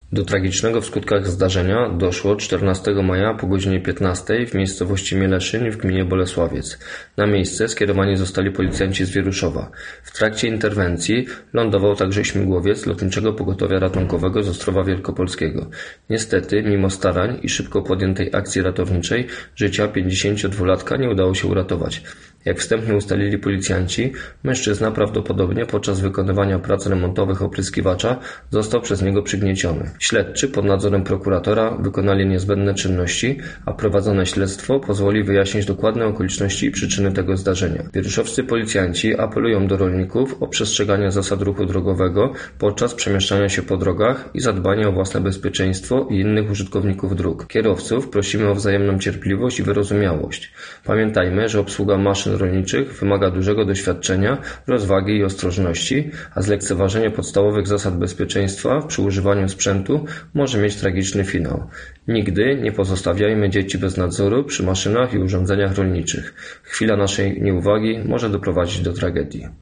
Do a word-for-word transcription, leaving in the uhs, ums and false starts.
Do tragicznego w skutkach zdarzenia doszło czternastego maja po godzinie piętnastej w miejscowości Mieleszyń w gminie Bolesławiec. Na miejsce skierowani zostali policjanci z Wieruszowa. W trakcie interwencji lądował także śmigłowiec Lotniczego Pogotowia Ratunkowego z Ostrowa Wielkopolskiego. Niestety, mimo starań i szybko podjętej akcji ratowniczej, życia pięćdziesięciodwulatka nie udało się uratować. Jak wstępnie ustalili policjanci, mężczyzna prawdopodobnie podczas wykonywania prac remontowych opryskiwacza został przez niego przygnieciony. Śledczy pod nadzorem prokuratora wykonali niezbędne czynności, a prowadzone śledztwo pozwoli wyjaśnić dokładne okoliczności i przyczyny tego zdarzenia. Wieruszowscy policjanci apelują do rolników o przestrzeganie zasad ruchu drogowego podczas przemieszczania się po drogach i zadbanie o własne bezpieczeństwo i innych użytkowników dróg. Kierowców prosimy o wzajemną cierpliwość i wyrozumiałość. Pamiętajmy, że obsługa maszyn rolniczych wymaga dużego doświadczenia, rozwagi i ostrożności, a zlekceważenie podstawowych zasad bezpieczeństwa przy używaniu sprzętu może mieć tragiczny finał. Nigdy nie pozostawiajmy dzieci bez nadzoru przy maszynach i urządzeniach rolniczych. Chwila naszej nieuwagi może doprowadzić do tragedii.